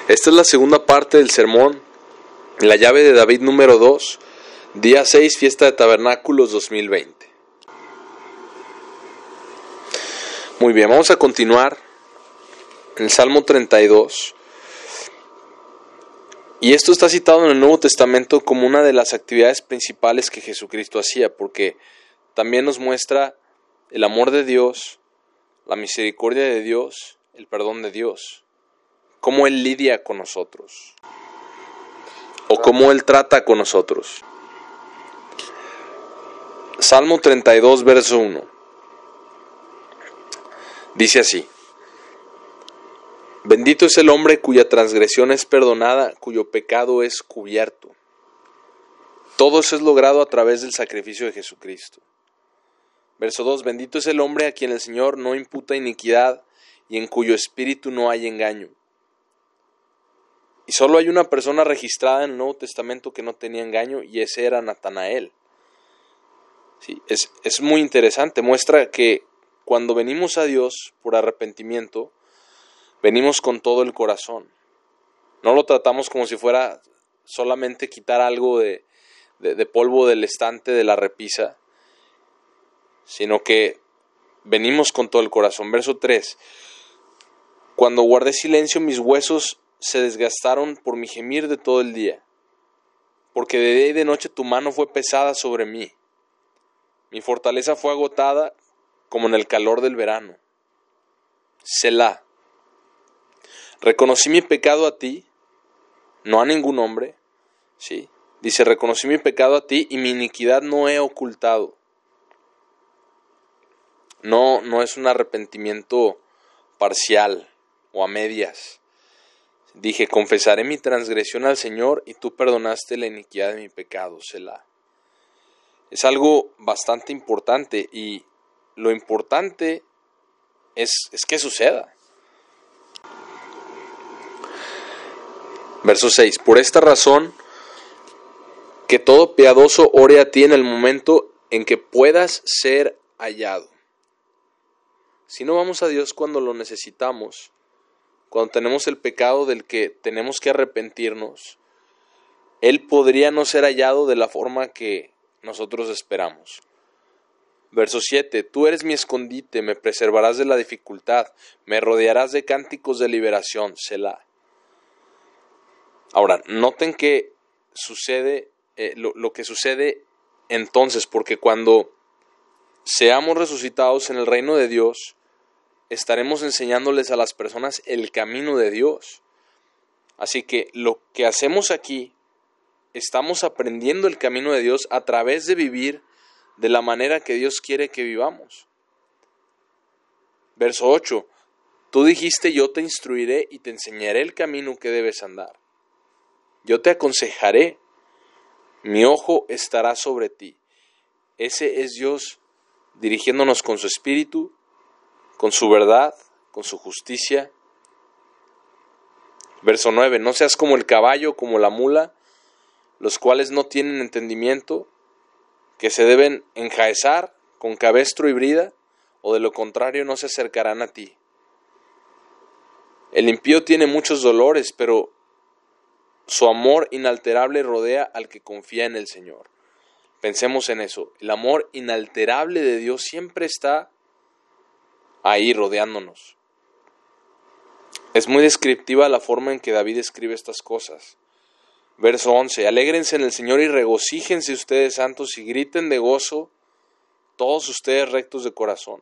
Esta es la segunda parte del sermón, la llave de David número 2, día 6, fiesta de tabernáculos 2020. Muy bien, vamos a continuar en el Salmo 32. Y esto está citado en el Nuevo Testamento como una de las actividades principales que Jesucristo hacía, porque también nos muestra el amor de Dios, la misericordia de Dios, el perdón de Dios, cómo Él lidia con nosotros, o cómo Él trata con nosotros. Salmo 32, verso 1. Dice así: Bendito es el hombre cuya transgresión es perdonada, cuyo pecado es cubierto. Todo eso es logrado a través del sacrificio de Jesucristo. Verso 2. Bendito es el hombre a quien el Señor no imputa iniquidad y en cuyo espíritu no hay engaño. Y solo hay una persona registrada en el Nuevo Testamento que no tenía engaño, y ese era Natanael. Sí, es muy interesante, muestra que cuando venimos a Dios por arrepentimiento, venimos con todo el corazón. No lo tratamos como si fuera solamente quitar algo de polvo del estante de la repisa, sino que venimos con todo el corazón. Verso 3. Cuando guardé silencio, mis huesos se desgastaron por mi gemir de todo el día, porque de día y de noche tu mano fue pesada sobre mí. Mi fortaleza fue agotada como en el calor del verano. Selah. Reconocí mi pecado a ti, no a ningún hombre. Sí, dice, reconocí mi pecado a ti y mi iniquidad no he ocultado. No es un arrepentimiento parcial o a medias. Dije, confesaré mi transgresión al Señor y tú perdonaste la iniquidad de mi pecado. Selah. Es algo bastante importante, y lo importante es que suceda. Verso 6. Por esta razón, que todo piadoso ore a ti en el momento en que puedas ser hallado. Si no vamos a Dios cuando lo necesitamos, cuando tenemos el pecado del que tenemos que arrepentirnos, Él podría no ser hallado de la forma que nosotros esperamos. Verso 7. Tú eres mi escondite, me preservarás de la dificultad, me rodearás de cánticos de liberación. Selah. Ahora, noten que sucede lo que sucede entonces, porque cuando seamos resucitados en el reino de Dios, estaremos enseñándoles a las personas el camino de Dios. Así que lo que hacemos aquí, estamos aprendiendo el camino de Dios a través de vivir de la manera que Dios quiere que vivamos. Verso 8. Tú dijiste, yo te instruiré y te enseñaré el camino que debes andar. Yo te aconsejaré, mi ojo estará sobre ti. Ese es Dios dirigiéndonos con su espíritu, con su verdad, con su justicia. Verso 9. No seas como el caballo, como la mula, los cuales no tienen entendimiento, que se deben enjaezar con cabestro y brida, o de lo contrario no se acercarán a ti. El impío tiene muchos dolores, pero su amor inalterable rodea al que confía en el Señor. Pensemos en eso. El amor inalterable de Dios siempre está ahí rodeándonos. Es muy descriptiva la forma en que David escribe estas cosas. Verso 11. Alégrense en el Señor y regocíjense ustedes santos y griten de gozo todos ustedes rectos de corazón.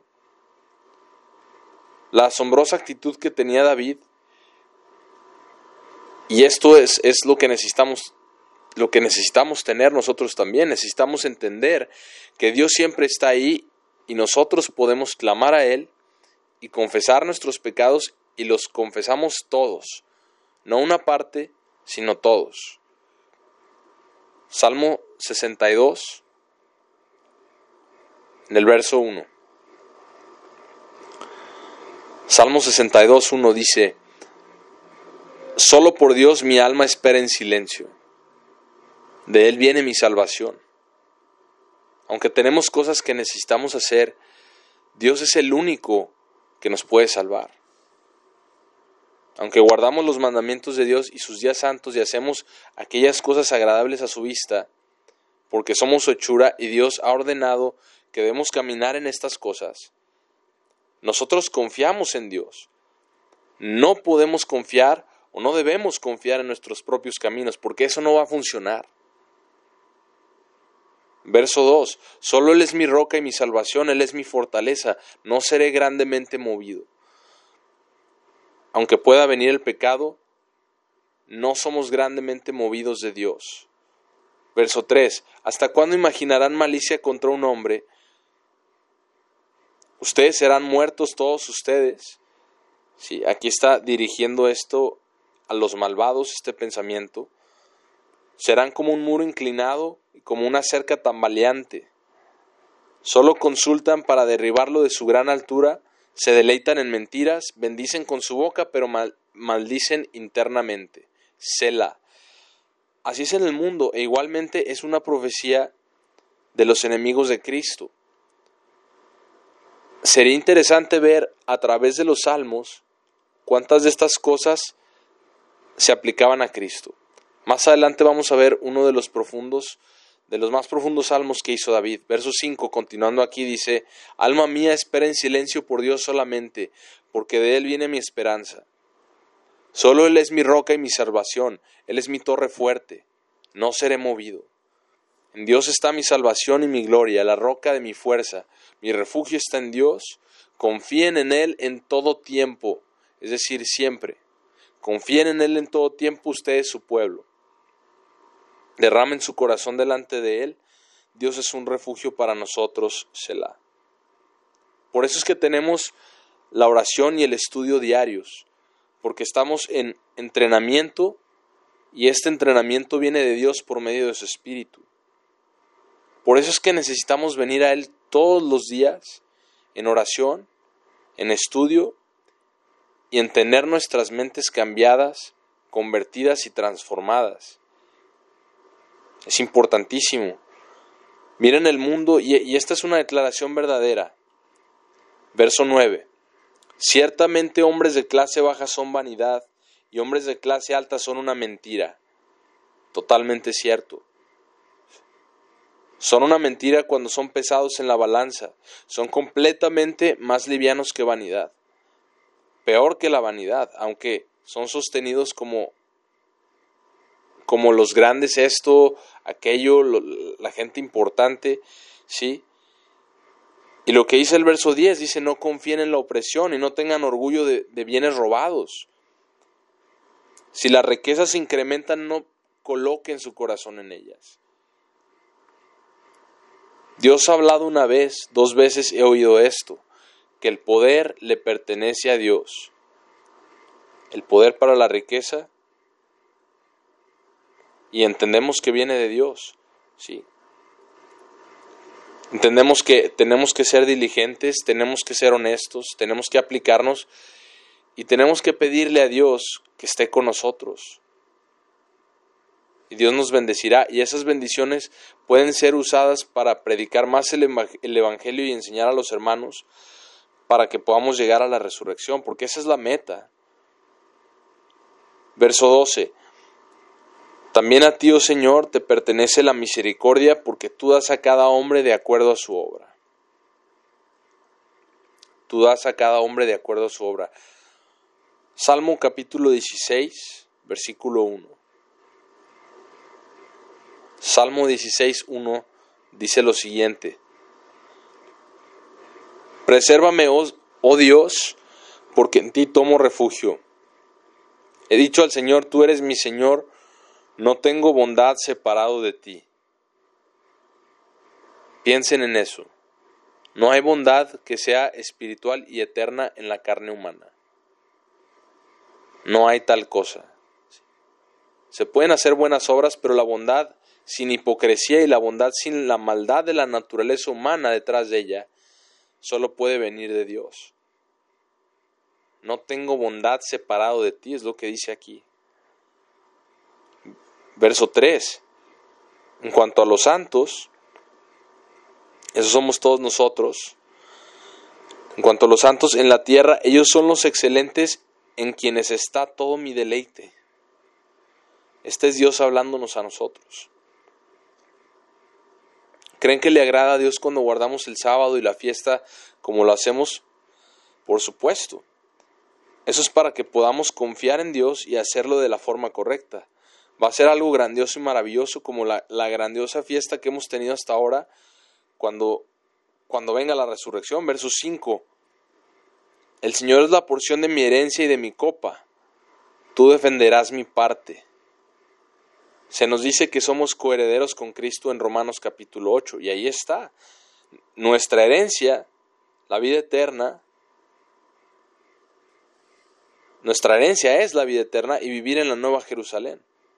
La asombrosa actitud que tenía David, y esto es lo que necesitamos tener nosotros también. Necesitamos entender que Dios siempre está ahí y nosotros podemos clamar a Él y confesar nuestros pecados, y los confesamos todos, no una parte, sino todos. Salmo 62, en el verso 1. Salmo 62, 1 dice: Solo por Dios mi alma espera en silencio. De Él viene mi salvación. Aunque tenemos cosas que necesitamos hacer, Dios es el único que nos puede salvar. Aunque guardamos los mandamientos de Dios y sus días santos y hacemos aquellas cosas agradables a su vista, porque somos su hechura y Dios ha ordenado que debemos caminar en estas cosas, nosotros confiamos en Dios. No podemos confiar o no debemos confiar en nuestros propios caminos, porque eso no va a funcionar. Verso 2. Solo Él es mi roca y mi salvación, Él es mi fortaleza, no seré grandemente movido. Aunque pueda venir el pecado, no somos grandemente movidos de Dios. Verso 3. ¿Hasta cuándo imaginarán malicia contra un hombre? Ustedes serán muertos todos ustedes. Sí, aquí está dirigiendo esto a los malvados, este pensamiento. Serán como un muro inclinado y como una cerca tambaleante. Solo consultan para derribarlo de su gran altura, se deleitan en mentiras, bendicen con su boca, pero maldicen internamente. Selah. Así es en el mundo, e igualmente es una profecía de los enemigos de Cristo. Sería interesante ver a través de los salmos cuántas de estas cosas se aplicaban a Cristo. Más adelante vamos a ver uno de los más profundos salmos que hizo David. Verso 5, continuando aquí, dice: Alma mía, espera en silencio por Dios solamente, porque de Él viene mi esperanza. Solo Él es mi roca y mi salvación, Él es mi torre fuerte, no seré movido. En Dios está mi salvación y mi gloria, la roca de mi fuerza. Mi refugio está en Dios. Confíen en Él en todo tiempo, es decir, siempre. Confíen en Él en todo tiempo ustedes, su pueblo. Derramen su corazón delante de Él. Dios es un refugio para nosotros, Selah. Por eso es que tenemos la oración y el estudio diarios, porque estamos en entrenamiento y este entrenamiento viene de Dios por medio de su Espíritu. Por eso es que necesitamos venir a Él todos los días en oración, en estudio y en tener nuestras mentes cambiadas, convertidas y transformadas. Es importantísimo. Miren el mundo, y esta es una declaración verdadera. Verso 9. Ciertamente hombres de clase baja son vanidad, y hombres de clase alta son una mentira. Totalmente cierto. Son una mentira cuando son pesados en la balanza. Son completamente más livianos que vanidad. Peor que la vanidad, aunque son sostenidos como los grandes, esto, aquello, la gente importante, ¿sí? Y lo que dice el verso 10, dice: no confíen en la opresión y no tengan orgullo de bienes robados. Si las riquezas se incrementan, no coloquen su corazón en ellas. Dios ha hablado una vez, 2 veces he oído esto, que el poder le pertenece a Dios. El poder para la riqueza, y entendemos que viene de Dios, ¿sí? Entendemos que tenemos que ser diligentes, tenemos que ser honestos, tenemos que aplicarnos y tenemos que pedirle a Dios que esté con nosotros. Y Dios nos bendecirá, y esas bendiciones pueden ser usadas para predicar más el Evangelio y enseñar a los hermanos para que podamos llegar a la resurrección, porque esa es la meta. Verso 12. También a ti, oh Señor, te pertenece la misericordia, porque tú das a cada hombre de acuerdo a su obra. Tú das a cada hombre de acuerdo a su obra. Salmo capítulo 16, versículo 1. Salmo 16, 1 dice lo siguiente: Presérvame, oh Dios, porque en ti tomo refugio. He dicho al Señor: tú eres mi Señor, no tengo bondad separado de ti. Piensen en eso. No hay bondad que sea espiritual y eterna en la carne humana. No hay tal cosa. Se pueden hacer buenas obras, pero la bondad sin hipocresía y la bondad sin la maldad de la naturaleza humana detrás de ella, solo puede venir de Dios. No tengo bondad separado de ti, es lo que dice aquí. Verso 3. En cuanto a los santos, esos somos todos nosotros. En cuanto a los santos en la tierra, ellos son los excelentes en quienes está todo mi deleite. Este es Dios hablándonos a nosotros. ¿Creen que le agrada a Dios cuando guardamos el sábado y la fiesta como lo hacemos? Por supuesto. Eso es para que podamos confiar en Dios y hacerlo de la forma correcta. Va a ser algo grandioso y maravilloso como la grandiosa fiesta que hemos tenido hasta ahora cuando venga la resurrección. Verso 5. El Señor es la porción de mi herencia y de mi copa. Tú defenderás mi parte. Se nos dice que somos coherederos con Cristo en Romanos capítulo 8. Y ahí está. Nuestra herencia, la vida eterna. Nuestra herencia es la vida eterna y vivir en la nueva Jerusalén.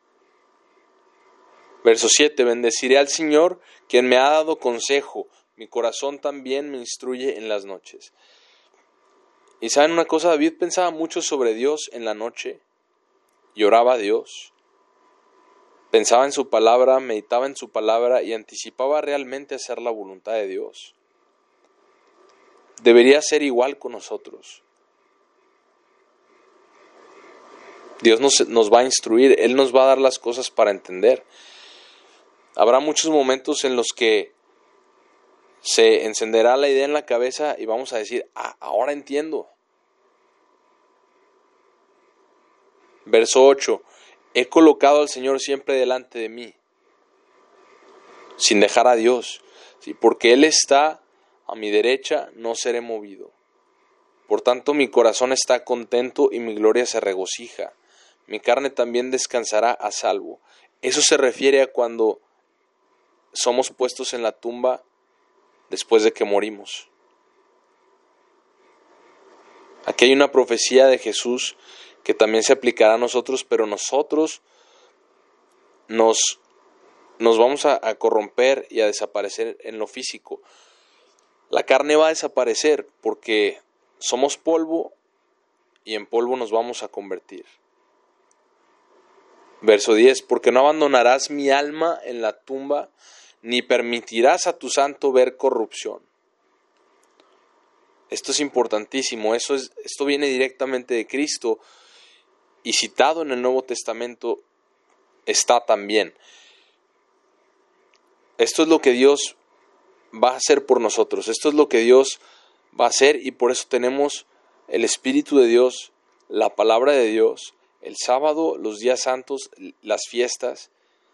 Verso 7. Bendeciré al Señor, quien me ha dado consejo. Mi corazón también me instruye en las noches. Y ¿saben una cosa? David pensaba mucho sobre Dios en la noche y oraba a Dios. Pensaba en su palabra, meditaba en su palabra y anticipaba realmente hacer la voluntad de Dios. Debería ser igual con nosotros. Dios nos va a instruir, Él nos va a dar las cosas para entender. Habrá muchos momentos en los que se encenderá la idea en la cabeza y vamos a decir, ahora entiendo. Verso 8. He colocado al Señor siempre delante de mí, sin dejar a Dios. ¿Sí? Porque Él está a mi derecha, no seré movido. Por tanto, mi corazón está contento y mi gloria se regocija. Mi carne también descansará a salvo. Eso se refiere a cuando somos puestos en la tumba después de que morimos. Aquí hay una profecía de Jesús que también se aplicará a nosotros, pero nosotros nos vamos a corromper y a desaparecer en lo físico. La carne va a desaparecer porque somos polvo y en polvo nos vamos a convertir. Verso 10. Porque no abandonarás mi alma en la tumba, ni permitirás a tu santo ver corrupción. Esto es importantísimo. Esto viene directamente de Cristo y citado en el Nuevo Testamento está también. Esto es lo que Dios va a hacer por nosotros. Esto es lo que Dios va a hacer y por eso tenemos el Espíritu de Dios, la palabra de Dios, el sábado, los días santos, las fiestas.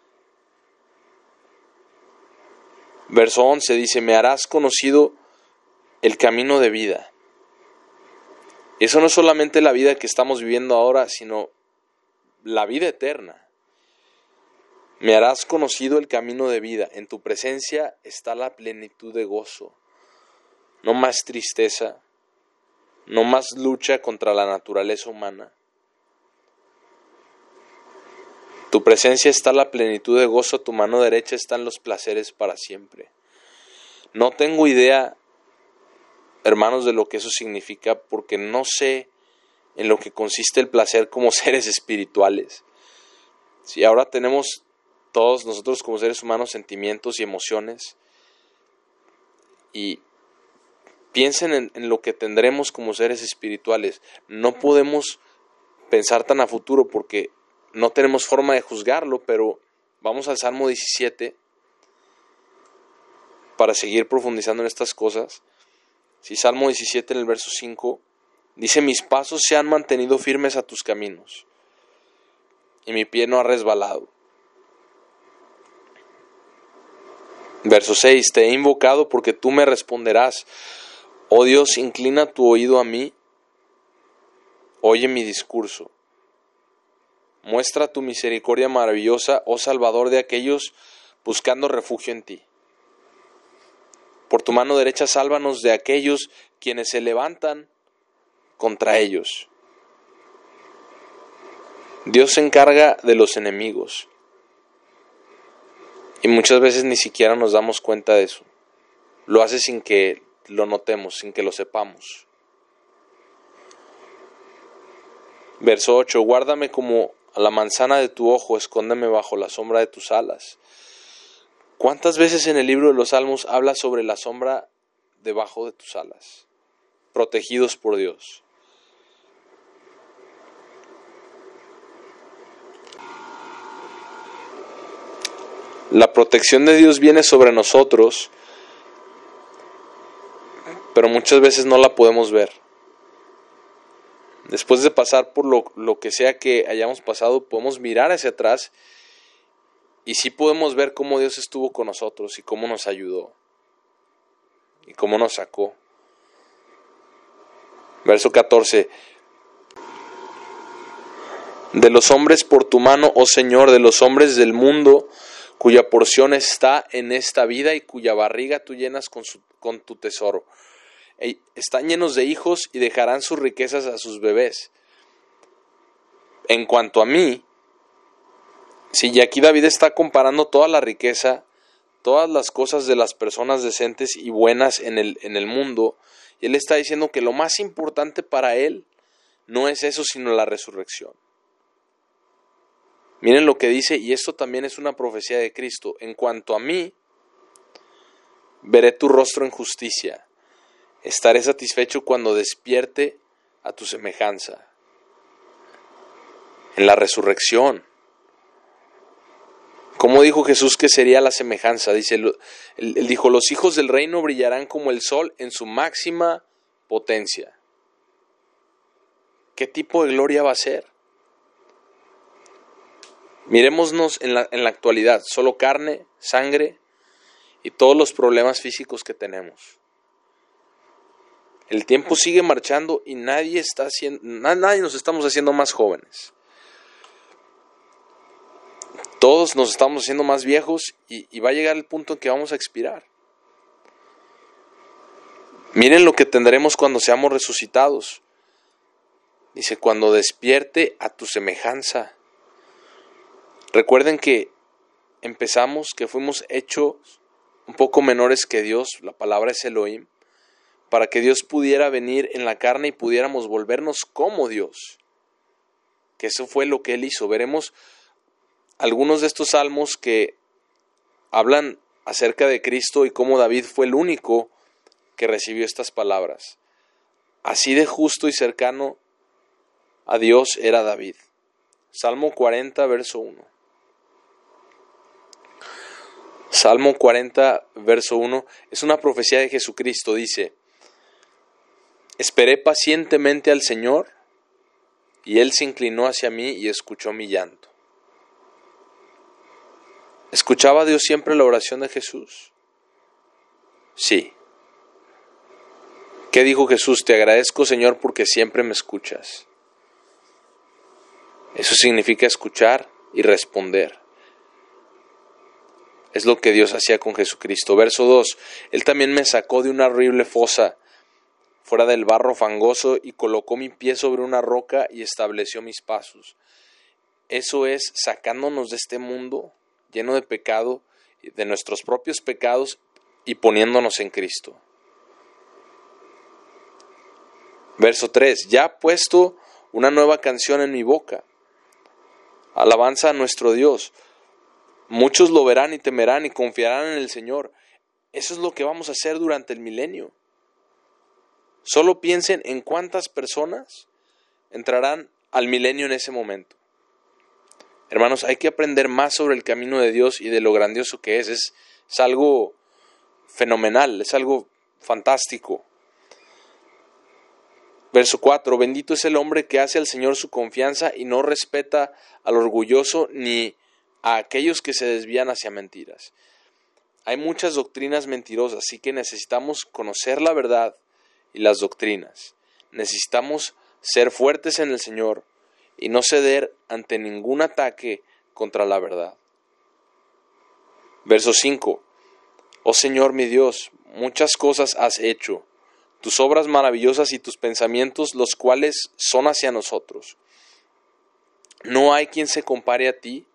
Verso 11 dice, me harás conocido el camino de vida. Eso no es solamente la vida que estamos viviendo ahora, sino la vida eterna. Me harás conocido el camino de vida. En tu presencia está la plenitud de gozo. No más tristeza, no más lucha contra la naturaleza humana. Tu presencia está la plenitud de gozo, a tu mano derecha están los placeres para siempre. No tengo idea, hermanos, de lo que eso significa, porque no sé en lo que consiste el placer como seres espirituales. Si ahora tenemos todos nosotros como seres humanos sentimientos y emociones, y piensen en lo que tendremos como seres espirituales. No podemos pensar tan a futuro porque no tenemos forma de juzgarlo, pero vamos al Salmo 17 para seguir profundizando en estas cosas. Si Salmo 17 en el verso 5 dice, mis pasos se han mantenido firmes a tus caminos y mi pie no ha resbalado. Verso 6, te he invocado porque tú me responderás. Oh Dios, inclina tu oído a mí, oye mi discurso. Muestra tu misericordia maravillosa, oh Salvador de aquellos buscando refugio en ti. Por tu mano derecha sálvanos de aquellos quienes se levantan contra ellos. Dios se encarga de los enemigos. Y muchas veces ni siquiera nos damos cuenta de eso. Lo hace sin que lo notemos, sin que lo sepamos. Verso 8. Guárdame como a la manzana de tu ojo, escóndeme bajo la sombra de tus alas. ¿Cuántas veces en el libro de los Salmos habla sobre la sombra debajo de tus alas? Protegidos por Dios. La protección de Dios viene sobre nosotros, pero muchas veces no la podemos ver. Después de pasar por lo que sea que hayamos pasado, podemos mirar hacia atrás y sí podemos ver cómo Dios estuvo con nosotros y cómo nos ayudó y cómo nos sacó. Verso 14. De los hombres por tu mano, oh Señor, de los hombres del mundo, cuya porción está en esta vida y cuya barriga tú llenas con tu tesoro. Están llenos de hijos y dejarán sus riquezas a sus bebés. En cuanto a mí, y aquí David está comparando toda la riqueza, todas las cosas de las personas decentes y buenas en el mundo, y él está diciendo que lo más importante para él no es eso, sino la resurrección. Miren lo que dice, y esto también es una profecía de Cristo. En cuanto a mí, veré tu rostro en justicia. Estaré satisfecho cuando despierte a tu semejanza. En la resurrección. ¿Cómo dijo Jesús que sería la semejanza? Dice, él dijo, los hijos del reino brillarán como el sol en su máxima potencia. ¿Qué tipo de gloria va a ser? Mirémonos en la actualidad, solo carne, sangre y todos los problemas físicos que tenemos. El tiempo sigue marchando y nadie nos estamos haciendo más jóvenes. Todos nos estamos haciendo más viejos y va a llegar el punto en que vamos a expirar. Miren lo que tendremos cuando seamos resucitados. Dice, cuando despierte a tu semejanza. Recuerden que que fuimos hechos un poco menores que Dios, la palabra es Elohim, para que Dios pudiera venir en la carne y pudiéramos volvernos como Dios. Que eso fue lo que Él hizo. Veremos algunos de estos salmos que hablan acerca de Cristo y cómo David fue el único que recibió estas palabras. Así de justo y cercano a Dios era David. Salmo 40, verso 1. Salmo 40, verso 1, es una profecía de Jesucristo. Dice, esperé pacientemente al Señor, y Él se inclinó hacia mí y escuchó mi llanto. ¿Escuchaba Dios siempre la oración de Jesús? Sí. ¿Qué dijo Jesús? Te agradezco, Señor, porque siempre me escuchas. Eso significa escuchar y responder. Es lo que Dios hacía con Jesucristo. Verso 2. Él también me sacó de una horrible fosa, fuera del barro fangoso, y colocó mi pie sobre una roca y estableció mis pasos. Eso es sacándonos de este mundo lleno de pecado, de nuestros propios pecados, y poniéndonos en Cristo. Verso 3. Ya ha puesto una nueva canción en mi boca. Alabanza a nuestro Dios. Muchos lo verán y temerán y confiarán en el Señor. Eso es lo que vamos a hacer durante el milenio. Solo piensen en cuántas personas entrarán al milenio en ese momento. Hermanos, hay que aprender más sobre el camino de Dios y de lo grandioso que es. Es algo fenomenal, es algo fantástico. Verso 4. Bendito es el hombre que hace al Señor su confianza y no respeta al orgulloso ni a aquellos que se desvían hacia mentiras. Hay muchas doctrinas mentirosas, así que necesitamos conocer la verdad y las doctrinas. Necesitamos ser fuertes en el Señor y no ceder ante ningún ataque contra la verdad. Verso 5. Oh Señor mi Dios, muchas cosas has hecho, tus obras maravillosas y tus pensamientos, los cuales son hacia nosotros. No hay quien se compare a ti,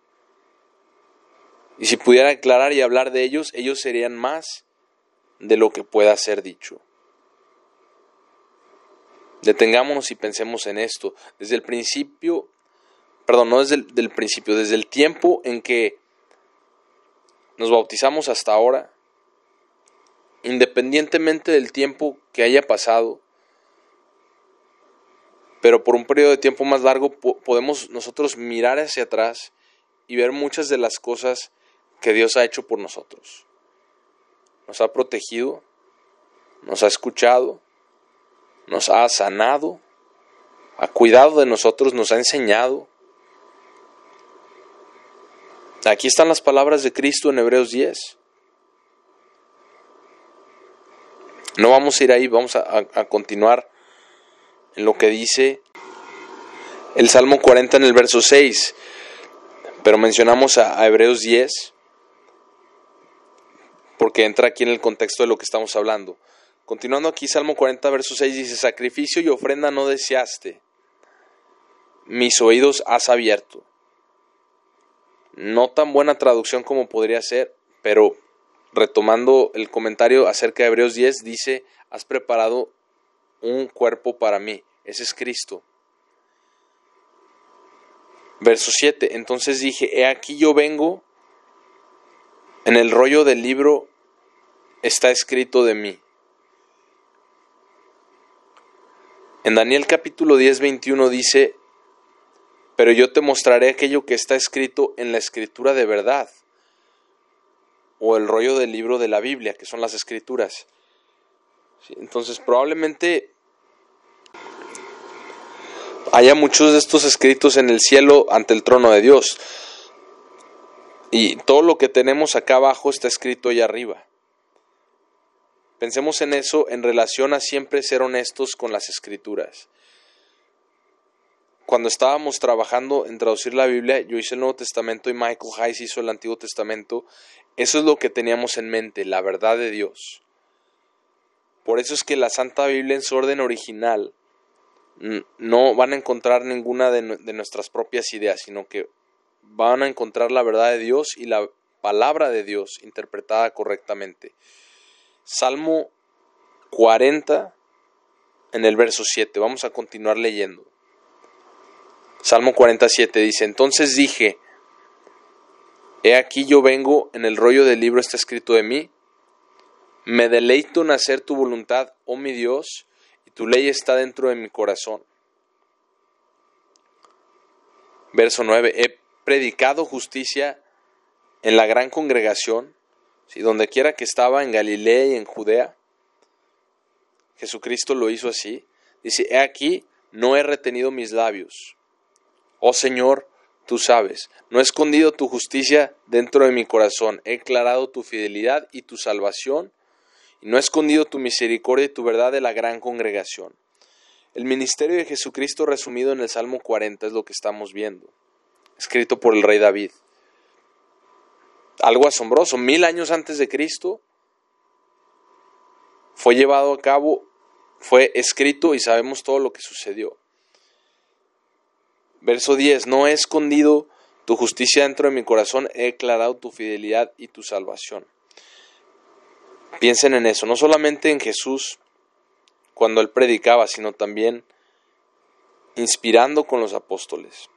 y si pudiera declarar y hablar de ellos, ellos serían más de lo que pueda ser dicho. Detengámonos y pensemos en esto. Desde el principio, desde el tiempo en que nos bautizamos hasta ahora, independientemente del tiempo que haya pasado, pero por un periodo de tiempo más largo, podemos nosotros mirar hacia atrás y ver muchas de las cosas que Dios ha hecho por nosotros. Nos ha protegido, nos ha escuchado, nos ha sanado, ha cuidado de nosotros, nos ha enseñado. Aquí están las palabras de Cristo en Hebreos 10. No vamos a ir ahí, vamos a continuar en lo que dice el Salmo 40 en el verso 6. Pero mencionamos a Hebreos 10 porque entra aquí en el contexto de lo que estamos hablando. Continuando aquí, Salmo 40, verso 6 dice: sacrificio y ofrenda no deseaste, mis oídos has abierto. No tan buena traducción como podría ser, pero retomando el comentario acerca de Hebreos 10, dice: has preparado un cuerpo para mí. Ese es Cristo. Verso 7, entonces dije: he aquí yo vengo, en el rollo del libro está escrito de mí. En Daniel capítulo 10, 21 dice: pero yo te mostraré aquello que está escrito en la escritura de verdad, o el rollo del libro de la Biblia, que son las escrituras. ¿Sí? Entonces probablemente haya muchos de estos escritos en el cielo ante el trono de Dios. Y todo lo que tenemos acá abajo está escrito allá arriba. Pensemos en eso en relación a siempre ser honestos con las escrituras. Cuando estábamos trabajando en traducir la Biblia, yo hice el Nuevo Testamento y Michael Heiss hizo el Antiguo Testamento. Eso es lo que teníamos en mente, la verdad de Dios. Por eso es que la Santa Biblia en su orden original no van a encontrar ninguna de nuestras propias ideas, sino que van a encontrar la verdad de Dios y la palabra de Dios interpretada correctamente. Salmo 40 en el verso 7, vamos a continuar leyendo. Salmo 47 dice: entonces dije: he aquí yo vengo, en el rollo del libro está escrito de mí. Me deleito en hacer tu voluntad, oh mi Dios, y tu ley está dentro de mi corazón. Verso 9, he predicado justicia en la gran congregación, ¿sí? Donde quiera que estaba, en Galilea y en Judea. Jesucristo lo hizo así. Dice: he aquí, no he retenido mis labios. Oh Señor, tú sabes, no he escondido tu justicia dentro de mi corazón. He declarado tu fidelidad y tu salvación, y no he escondido tu misericordia y tu verdad de la gran congregación. El ministerio de Jesucristo resumido en el Salmo 40 es lo que estamos viendo, escrito por el rey David. Algo asombroso, 1000 años antes de Cristo fue llevado a cabo, fue escrito y sabemos todo lo que sucedió. Verso 10, no he escondido tu justicia dentro de mi corazón, he declarado tu fidelidad y tu salvación. Piensen en eso, no solamente en Jesús cuando él predicaba, sino también inspirando con los apóstoles.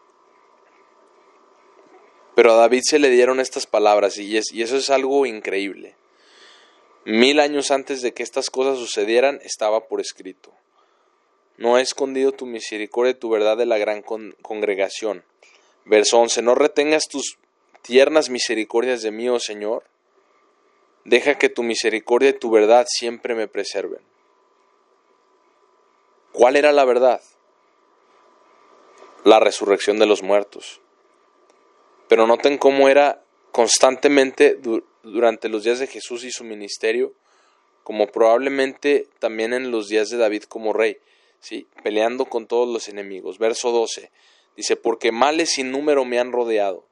Pero a David se le dieron estas palabras y eso es algo increíble. 1000 años antes de que estas cosas sucedieran estaba por escrito. No he escondido tu misericordia y tu verdad de la gran congregación. Verso 11, no retengas tus tiernas misericordias de mí, oh Señor. Deja que tu misericordia y tu verdad siempre me preserven. ¿Cuál era la verdad? La resurrección de los muertos. Pero noten cómo era constantemente durante los días de Jesús y su ministerio, como probablemente también en los días de David como rey, ¿sí? Peleando con todos los enemigos. Verso 12 dice: porque males sin número me han rodeado,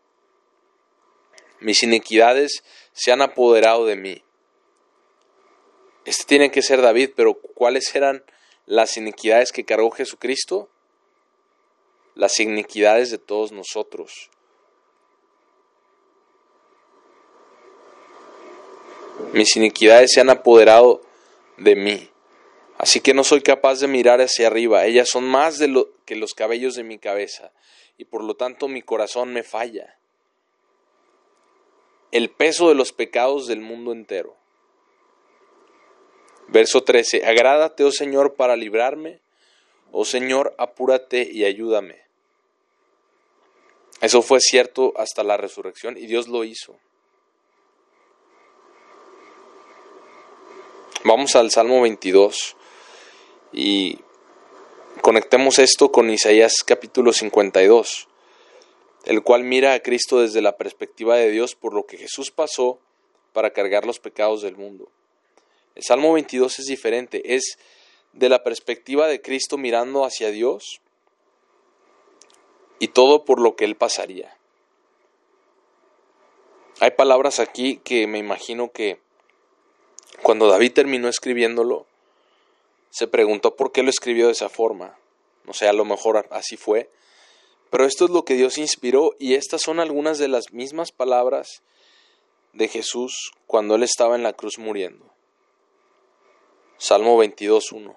mis iniquidades se han apoderado de mí. Este tiene que ser David, pero ¿cuáles eran las iniquidades que cargó Jesucristo? Las iniquidades de todos nosotros. Mis iniquidades se han apoderado de mí, así que no soy capaz de mirar hacia arriba. Ellas son más que los cabellos de mi cabeza, y por lo tanto mi corazón me falla. El peso de los pecados del mundo entero. Verso 13, agrádate, oh Señor, para librarme, oh Señor, apúrate y ayúdame. Eso fue cierto hasta la resurrección y Dios lo hizo. Vamos al Salmo 22 y conectemos esto con Isaías capítulo 52, el cual mira a Cristo desde la perspectiva de Dios por lo que Jesús pasó para cargar los pecados del mundo. El Salmo 22 es diferente, es de la perspectiva de Cristo mirando hacia Dios y todo por lo que Él pasaría. Hay palabras aquí que me imagino que cuando David terminó escribiéndolo, se preguntó por qué lo escribió de esa forma. No sé, a lo mejor así fue. Pero esto es lo que Dios inspiró y estas son algunas de las mismas palabras de Jesús cuando Él estaba en la cruz muriendo. Salmo 22:1.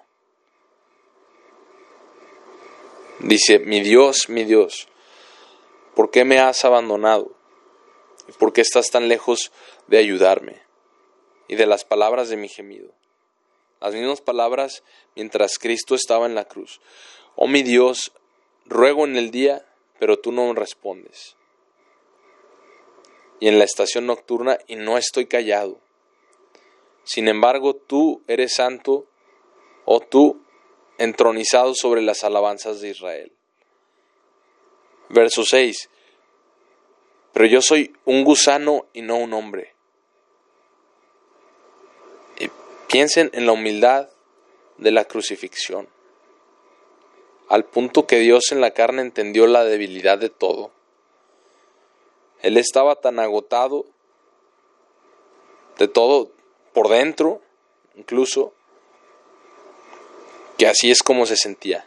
Dice, mi Dios, ¿por qué me has abandonado? ¿Y por qué estás tan lejos de ayudarme? Y de las palabras de mi gemido. Las mismas palabras mientras Cristo estaba en la cruz. Oh mi Dios, ruego en el día, pero tú no respondes. Y en la estación nocturna, y no estoy callado. Sin embargo, tú eres santo, oh tú, entronizado sobre las alabanzas de Israel. Verso 6. Pero yo soy un gusano y no un hombre. Y piensen en la humildad de la crucifixión, al punto que Dios en la carne entendió la debilidad de todo. Él estaba tan agotado de todo por dentro, incluso, que así es como se sentía.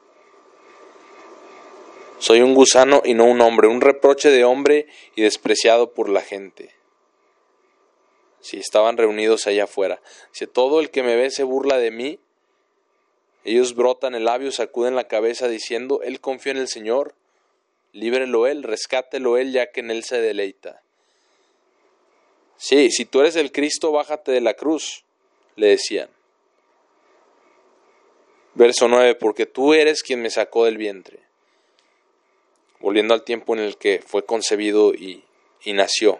Soy un gusano y no un hombre, un reproche de hombre y despreciado por la gente. Si estaban reunidos allá afuera. Si todo el que me ve se burla de mí, ellos brotan el labio, sacuden la cabeza diciendo, Él confía en el Señor, líbrelo Él, rescátelo Él, ya que en Él se deleita. Sí, si tú eres el Cristo, bájate de la cruz, le decían. Verso 9, porque tú eres quien me sacó del vientre. Volviendo al tiempo en el que fue concebido y nació.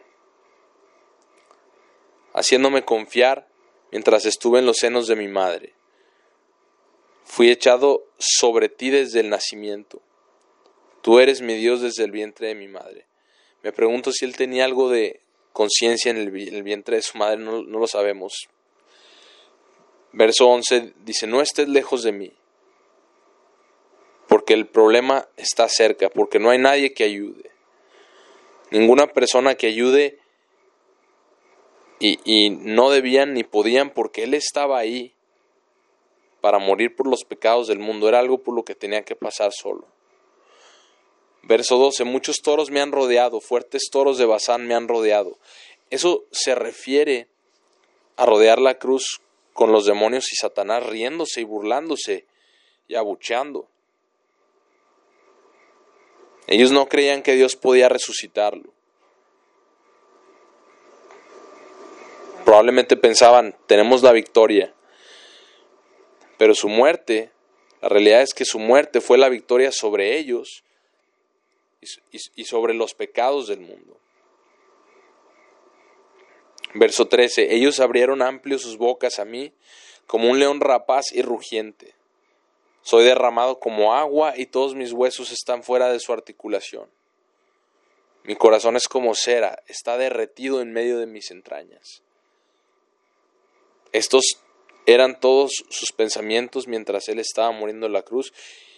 Haciéndome confiar mientras estuve en los senos de mi madre. Fui echado sobre ti desde el nacimiento. Tú eres mi Dios desde el vientre de mi madre. Me pregunto si él tenía algo de conciencia en el vientre de su madre, no lo sabemos. Verso 11 dice, no estés lejos de mí, porque el problema está cerca, porque no hay nadie que ayude. Ninguna persona que ayude y no debían ni podían, porque Él estaba ahí para morir por los pecados del mundo. Era algo por lo que tenía que pasar solo. Verso 12, muchos toros me han rodeado, fuertes toros de Basán me han rodeado. Eso se refiere a rodear la cruz con los demonios y Satanás riéndose y burlándose y abucheando. Ellos no creían que Dios podía resucitarlo. Probablemente pensaban, tenemos la victoria. Pero su muerte, la realidad es que su muerte fue la victoria sobre ellos y sobre los pecados del mundo. Verso 13, ellos abrieron amplio sus bocas a mí, como un león rapaz y rugiente. Soy derramado como agua y todos mis huesos están fuera de su articulación. Mi corazón es como cera, está derretido en medio de mis entrañas. Estos eran todos sus pensamientos mientras él estaba muriendo en la cruz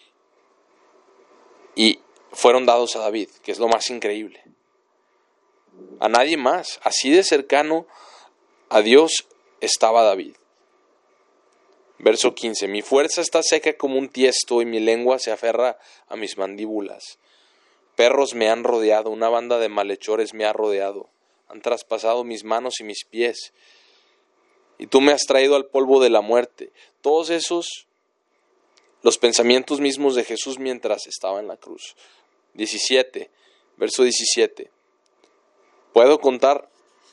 y fueron dados a David, que es lo más increíble. A nadie más, así de cercano a Dios estaba David. Verso 15, mi fuerza está seca como un tiesto y mi lengua se aferra a mis mandíbulas. Perros me han rodeado, una banda de malhechores me ha rodeado, han traspasado mis manos y mis pies. Y tú me has traído al polvo de la muerte. Todos esos, los pensamientos mismos de Jesús mientras estaba en la cruz. 17, verso 17. Puedo contar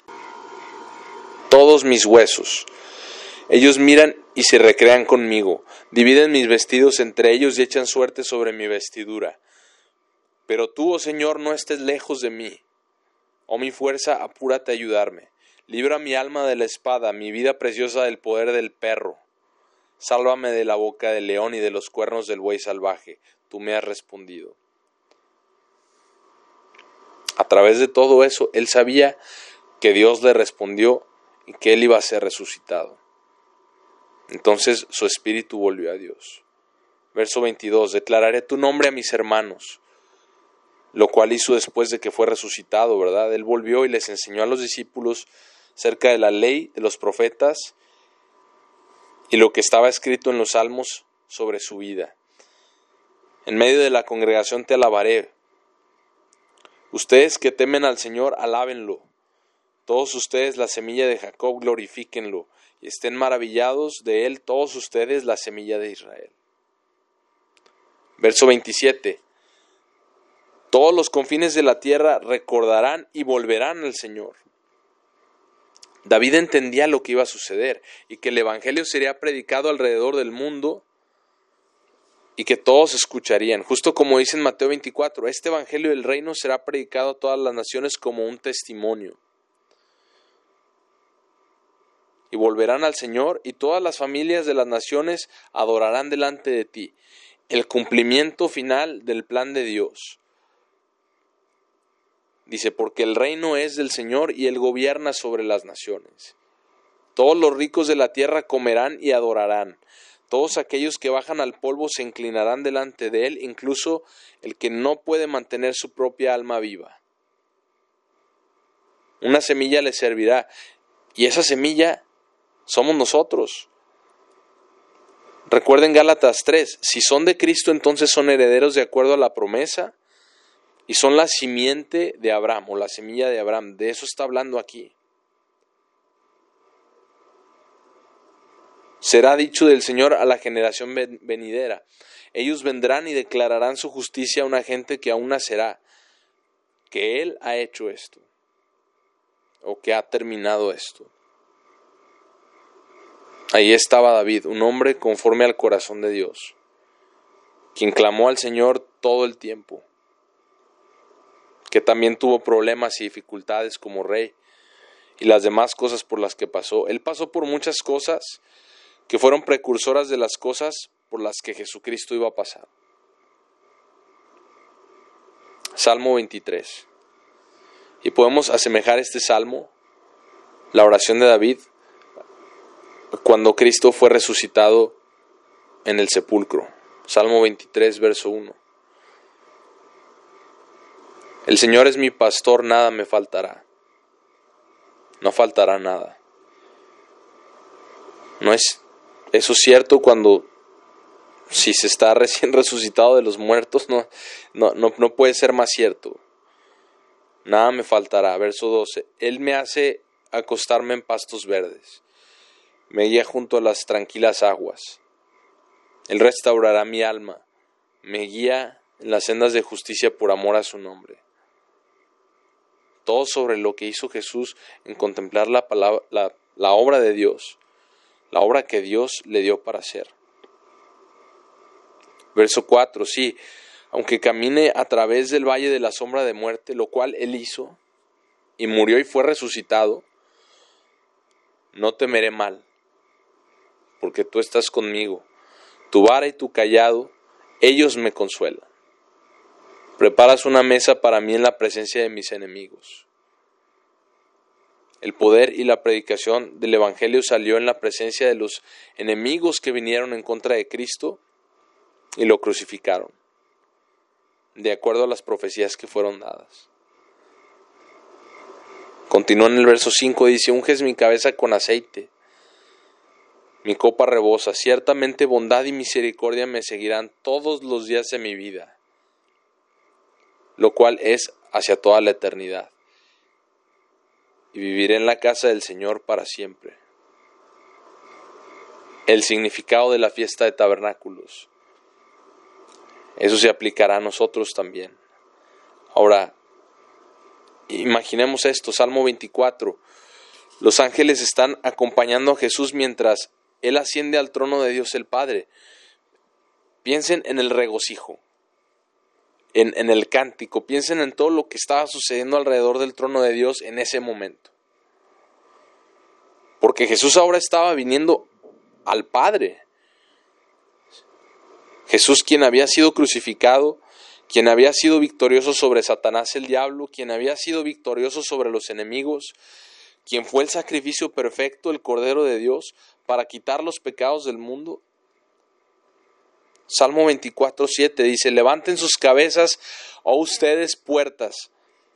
todos mis huesos. Ellos miran y se recrean conmigo. Dividen mis vestidos entre ellos y echan suerte sobre mi vestidura. Pero tú, oh Señor, no estés lejos de mí. Oh mi fuerza, apúrate a ayudarme. Libra mi alma de la espada, mi vida preciosa del poder del perro. Sálvame de la boca del león y de los cuernos del buey salvaje. Tú me has respondido. A través de todo eso, él sabía que Dios le respondió y que él iba a ser resucitado. Entonces su espíritu volvió a Dios. Verso 22, declararé tu nombre a mis hermanos, lo cual hizo después de que fue resucitado, ¿verdad? Él volvió y les enseñó a los discípulos acerca de la ley, de los profetas y lo que estaba escrito en los salmos sobre su vida. En medio de la congregación te alabaré. Ustedes que temen al Señor, alábenlo. Todos ustedes, la semilla de Jacob, glorifíquenlo, y estén maravillados de él todos ustedes, la semilla de Israel. Verso 27. Todos los confines de la tierra recordarán y volverán al Señor. David entendía lo que iba a suceder y que el evangelio sería predicado alrededor del mundo y que todos escucharían. Justo como dice en Mateo 24, este evangelio del reino será predicado a todas las naciones como un testimonio. Y volverán al Señor, y todas las familias de las naciones adorarán delante de ti. El cumplimiento final del plan de Dios. Dice, porque el reino es del Señor y Él gobierna sobre las naciones. Todos los ricos de la tierra comerán y adorarán. Todos aquellos que bajan al polvo se inclinarán delante de Él, incluso el que no puede mantener su propia alma viva. Una semilla le servirá, y esa semilla somos nosotros. Recuerden Gálatas 3, si son de Cristo, entonces son herederos de acuerdo a la promesa, y son la simiente de Abraham, o la semilla de Abraham. De eso está hablando aquí. Será dicho del Señor a la generación venidera. Ellos vendrán y declararán su justicia a una gente que aún nacerá, que Él ha hecho esto, o que ha terminado esto. Ahí estaba David, un hombre conforme al corazón de Dios, quien clamó al Señor todo el tiempo, que también tuvo problemas y dificultades como rey, y las demás cosas por las que pasó. Él pasó por muchas cosas que fueron precursoras de las cosas por las que Jesucristo iba a pasar. Salmo 23. Y podemos asemejar este salmo, la oración de David, cuando Cristo fue resucitado en el sepulcro. Salmo 23, verso 1. El Señor es mi pastor, nada me faltará. No faltará nada. No es eso cierto cuando, si se está recién resucitado de los muertos, no puede ser más cierto. Nada me faltará. Verso 12. Él me hace acostarme en pastos verdes. Me guía junto a las tranquilas aguas. Él restaurará mi alma. Me guía en las sendas de justicia por amor a su nombre. Todo sobre lo que hizo Jesús en contemplar la obra de Dios. La obra que Dios le dio para hacer. Verso 4. Sí, aunque camine a través del valle de la sombra de muerte, lo cual Él hizo, y murió y fue resucitado, no temeré mal, porque tú estás conmigo. Tu vara y tu cayado, ellos me consuelan. Preparas una mesa para mí en la presencia de mis enemigos. El poder y la predicación del Evangelio salió en la presencia de los enemigos que vinieron en contra de Cristo y lo crucificaron, de acuerdo a las profecías que fueron dadas. Continúa en el verso 5, dice, unges mi cabeza con aceite, mi copa rebosa, ciertamente bondad y misericordia me seguirán todos los días de mi vida, lo cual es hacia toda la eternidad, y viviré en la casa del Señor para siempre. El significado de la fiesta de tabernáculos, eso se aplicará a nosotros también. Ahora, imaginemos esto, Salmo 24. Los ángeles están acompañando a Jesús mientras Él asciende al trono de Dios el Padre. Piensen en el regocijo. en el cántico, piensen en todo lo que estaba sucediendo alrededor del trono de Dios en ese momento. Porque Jesús ahora estaba viniendo al Padre. Jesús, quien había sido crucificado, quien había sido victorioso sobre Satanás el diablo, quien había sido victorioso sobre los enemigos, quien fue el sacrificio perfecto, el Cordero de Dios, para quitar los pecados del mundo. Salmo 24:7 dice: levanten sus cabezas, oh ustedes puertas.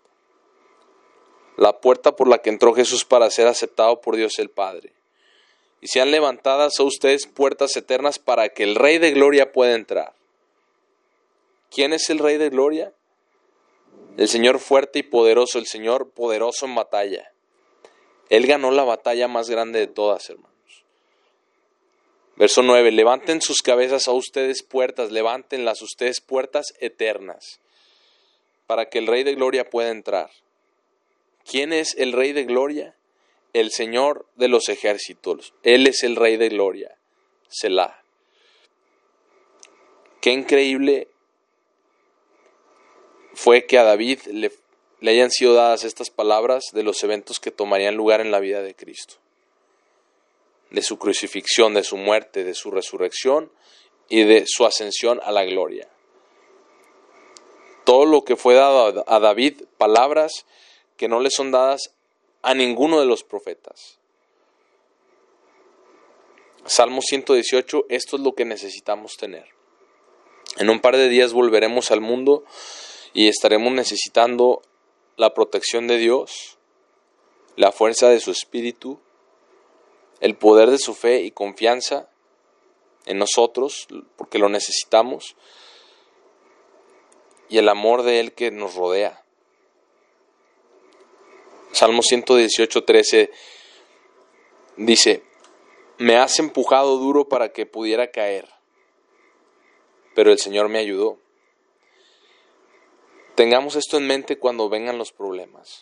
La puerta por la que entró Jesús para ser aceptado por Dios el Padre. Y sean levantadas, oh ustedes puertas eternas, para que el Rey de Gloria pueda entrar. ¿Quién es el Rey de Gloria? El Señor fuerte y poderoso, el Señor poderoso en batalla. Él ganó la batalla más grande de todas, hermanos. Verso 9, levanten sus cabezas a ustedes puertas, levántenlas ustedes puertas eternas, para que el Rey de Gloria pueda entrar. ¿Quién es el Rey de Gloria? El Señor de los ejércitos. Él es el Rey de Gloria. Selah. Qué increíble fue que a David le hayan sido dadas estas palabras de los eventos que tomarían lugar en la vida de Cristo. De su crucifixión, de su muerte, de su resurrección y de su ascensión a la gloria. Todo lo que fue dado a David, palabras que no le son dadas a ninguno de los profetas. Salmo 118, esto es lo que necesitamos tener. En un par de días volveremos al mundo y estaremos necesitando la protección de Dios, la fuerza de su Espíritu, el poder de su fe y confianza en nosotros, porque lo necesitamos, y el amor de Él que nos rodea. Salmo 118:13 dice: me has empujado duro para que pudiera caer, pero el Señor me ayudó. Tengamos esto en mente cuando vengan los problemas.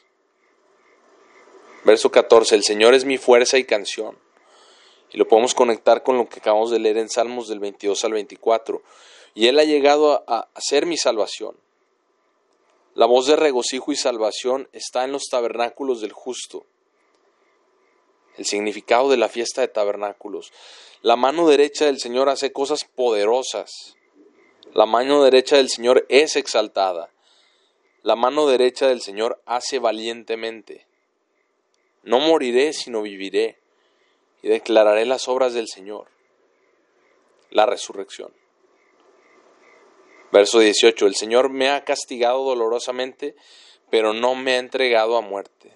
Verso 14, el Señor es mi fuerza y canción. Y lo podemos conectar con lo que acabamos de leer en Salmos del 22 al 24. Y Él ha llegado a ser mi salvación. La voz de regocijo y salvación está en los tabernáculos del justo. El significado de la fiesta de tabernáculos. La mano derecha del Señor hace cosas poderosas. La mano derecha del Señor es exaltada. La mano derecha del Señor hace valientemente. No moriré, sino viviré, y declararé las obras del Señor. La resurrección. Verso 18. El Señor me ha castigado dolorosamente, pero no me ha entregado a muerte.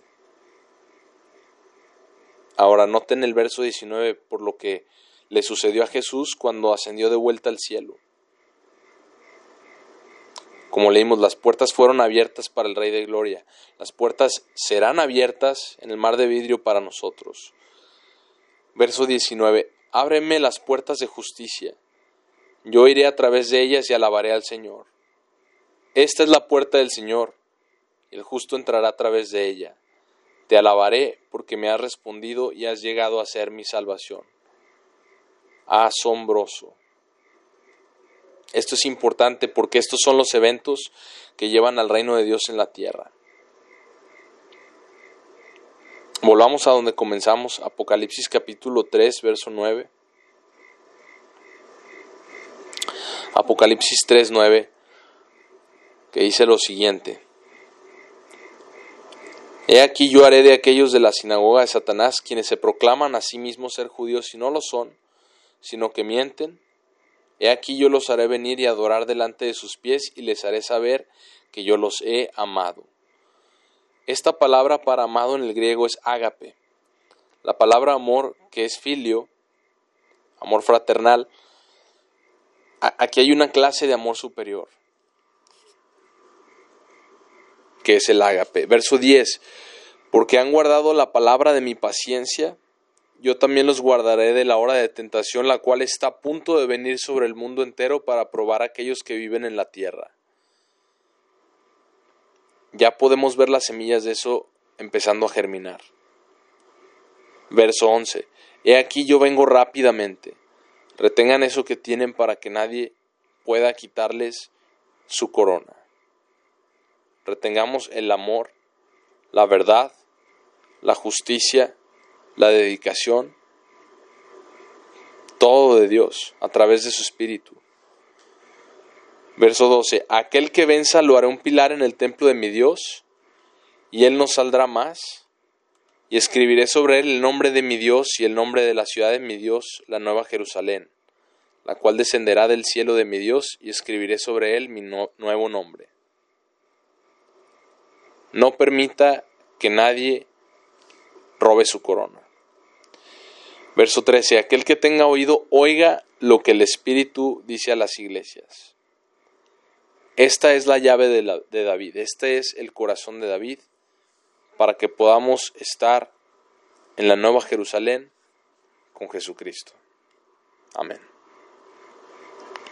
Ahora noten el verso 19 por lo que le sucedió a Jesús cuando ascendió de vuelta al cielo. Como leímos, las puertas fueron abiertas para el Rey de Gloria. Las puertas serán abiertas en el mar de vidrio para nosotros. Verso 19. Ábreme las puertas de justicia. Yo iré a través de ellas y alabaré al Señor. Esta es la puerta del Señor. El justo entrará a través de ella. Te alabaré porque me has respondido y has llegado a ser mi salvación. Asombroso. Esto es importante porque estos son los eventos que llevan al reino de Dios en la tierra. Volvamos a donde comenzamos, Apocalipsis capítulo 3, verso 9. Apocalipsis 3, 9, que dice lo siguiente: He aquí yo haré de aquellos de la sinagoga de Satanás, quienes se proclaman a sí mismos ser judíos y no lo son, sino que mienten. He aquí yo los haré venir y adorar delante de sus pies y les haré saber que yo los he amado. Esta palabra para amado en el griego es ágape. La palabra amor, que es filio, amor fraternal, aquí hay una clase de amor superior, que es el ágape. Verso 10. Porque han guardado la palabra de mi paciencia, yo también los guardaré de la hora de tentación, la cual está a punto de venir sobre el mundo entero para probar a aquellos que viven en la tierra. Ya podemos ver las semillas de eso empezando a germinar. Verso 11. He aquí yo vengo rápidamente. Retengan eso que tienen para que nadie pueda quitarles su corona. retengamos el amor, la verdad, la justicia, la dedicación, todo de Dios a través de su Espíritu. Verso 12, aquel que venza lo hará un pilar en el templo de mi Dios, y él no saldrá más, y escribiré sobre él el nombre de mi Dios y el nombre de la ciudad de mi Dios, la nueva Jerusalén, la cual descenderá del cielo de mi Dios, y escribiré sobre él mi nuevo nombre. No permita que nadie robe su corona. Verso 13, aquel que tenga oído, oiga lo que el Espíritu dice a las iglesias. Esta es la llave de David, este es el corazón de David, para que podamos estar en la nueva Jerusalén con Jesucristo. Amén.